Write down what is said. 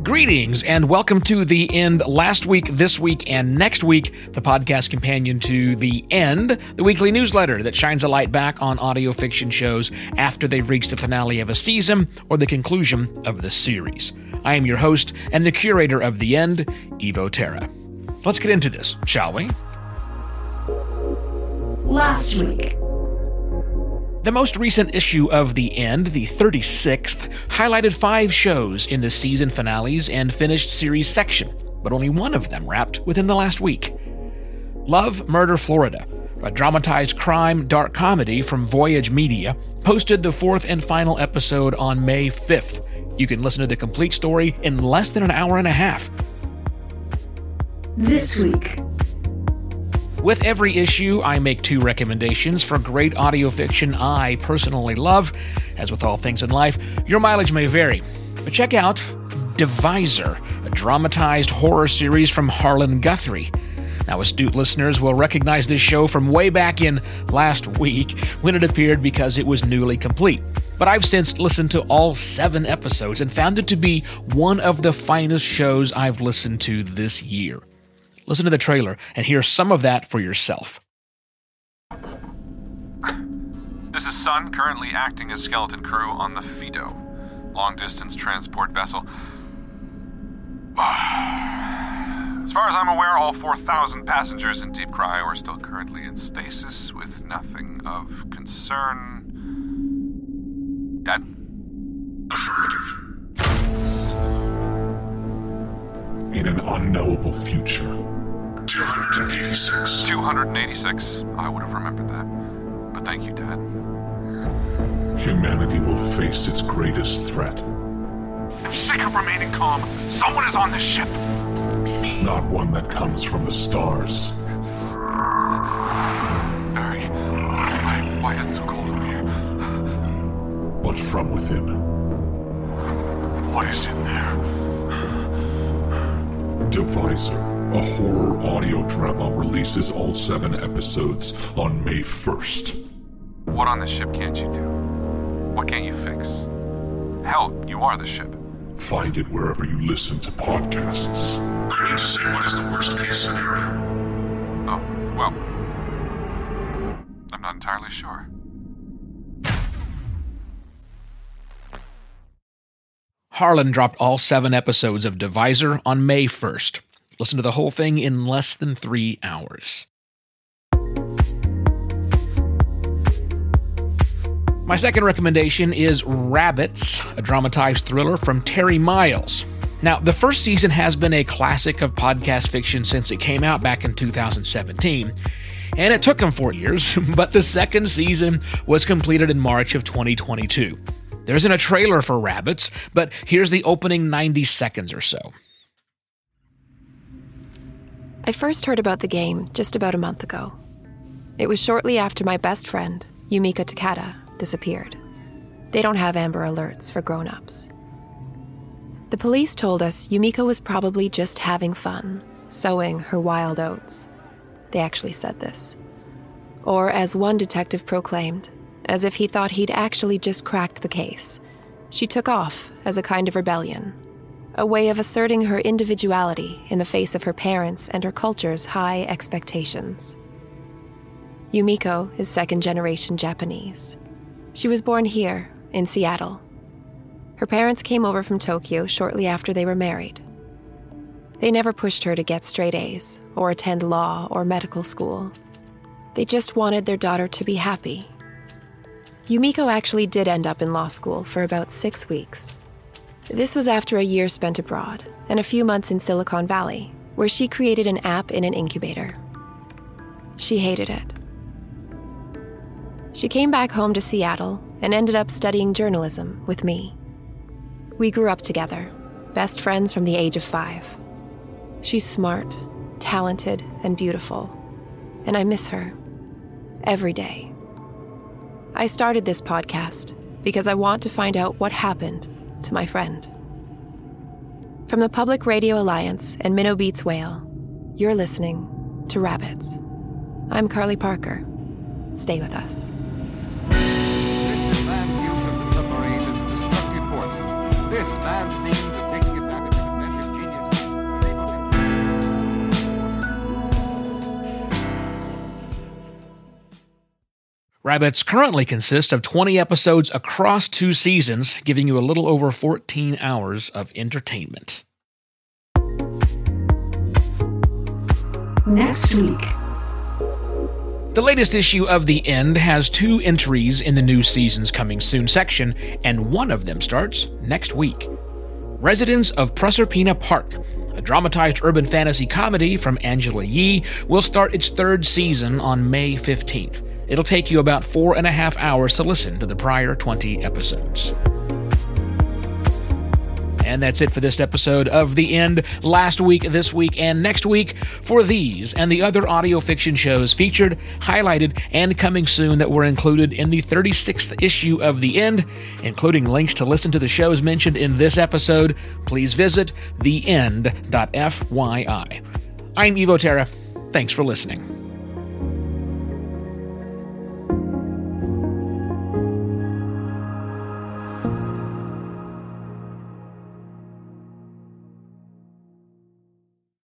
Greetings and welcome to The End. Last week, this week, and next week, the podcast companion to The End, the weekly newsletter that shines a light back on audio fiction shows after they've reached the finale of a season or the conclusion of the series. I am your host and the curator of The End, Evo Terra. Let's get into this, shall we? Last week. The most recent issue of The End, the 36th, highlighted 5 shows in the season finales and finished series section, but only one of them wrapped within the last week. Love, Murder, Florida, a dramatized crime dark comedy from Voyage Media, posted the 4th and final episode on May 5th. You can listen to the complete story in less than an hour and a half. This week. With every issue, I make 2 recommendations for great audio fiction I personally love. As with all things in life, your mileage may vary. But check out Divisor, a dramatized horror series from Harlan Guthrie. Now, astute listeners will recognize this show from way back in last week when it appeared because it was newly complete. But I've since listened to all 7 episodes and found it to be one of the finest shows I've listened to this year. Listen to the trailer and hear some of that for yourself. This is Sun, currently acting as skeleton crew on the Fido, long-distance transport vessel. As far as I'm aware, all 4,000 passengers in Deep Cryo are still currently in stasis with nothing of concern. Dad? Affirmative. In an unknowable future. 286. 286. I would have remembered that. But thank you, Dad. Humanity will face its greatest threat. I'm sick of remaining calm. Someone is on this ship. Not one that comes from the stars. Barry, why is it so cold out here? But from within. What is in there? Divisor, a horror audio drama, releases all 7 episodes on May 1st. What on this ship can't you do? What can't you fix? Hell, you are the ship. Find it wherever you listen to podcasts. I mean to say, what is the worst case scenario? Oh, well, I'm not entirely sure. Harlan dropped all 7 episodes of Divisor on May 1st. Listen to the whole thing in less than 3 hours. My second recommendation is Rabbits, a dramatized thriller from Terry Miles. Now, the first season has been a classic of podcast fiction since it came out back in 2017, and it took him 4 years, but the second season was completed in March of 2022. There isn't a trailer for Rabbits, but here's the opening 90 seconds or so. I first heard about the game just about a month ago. It was shortly after my best friend, Yumiko Takada, disappeared. They don't have Amber Alerts for grown-ups. The police told us Yumiko was probably just having fun, sowing her wild oats. They actually said this. Or, as one detective proclaimed, as if he thought he'd actually just cracked the case, she took off as a kind of rebellion, a way of asserting her individuality in the face of her parents' and her culture's high expectations. Yumiko is second-generation Japanese. She was born here, in Seattle. Her parents came over from Tokyo shortly after they were married. They never pushed her to get straight A's or attend law or medical school. They just wanted their daughter to be happy. Yumiko actually did end up in law school for about 6 weeks. This was after a year spent abroad and a few months in Silicon Valley, where she created an app in an incubator. She hated it. She came back home to Seattle and ended up studying journalism with me. We grew up together, best friends from the age of 5. She's smart, talented, and beautiful, and I miss her every day. I started this podcast because I want to find out what happened to my friend. From the Public Radio Alliance and Minnow Beats Whale, you're listening to Rabbits. I'm Carly Parker. Stay with us. This man's use of the submarine is a destructive force. This man's means of taking advantage of Rabbits currently consist of 20 episodes across 2 seasons, giving you a little over 14 hours of entertainment. Next week. The latest issue of The End has 2 entries in the new season's coming soon section, and one of them starts next week. Residents of Proserpina Park, a dramatized urban fantasy comedy from Angela Yee, will start its 3rd season on May 15th. It'll take you about 4.5 hours to listen to the prior 20 episodes. And that's it for this episode of The End. Last week, this week, and next week for these and the other audio fiction shows featured, highlighted, and coming soon that were included in the 36th issue of The End, including links to listen to the shows mentioned in this episode, please visit theend.fyi. I'm Evo Terra. Thanks for listening.